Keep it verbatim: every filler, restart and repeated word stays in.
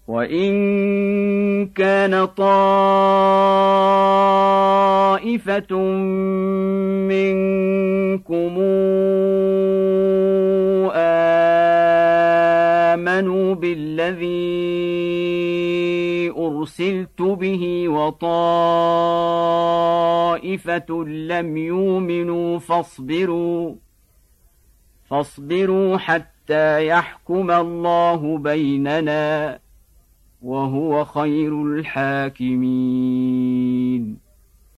وإن كان طائفة منكم آمنوا بالذي أرسلت به وطائفة لم يؤمنوا فاصبروا فاصبروا حتى يحكم الله بيننا وهو خير الحاكمين.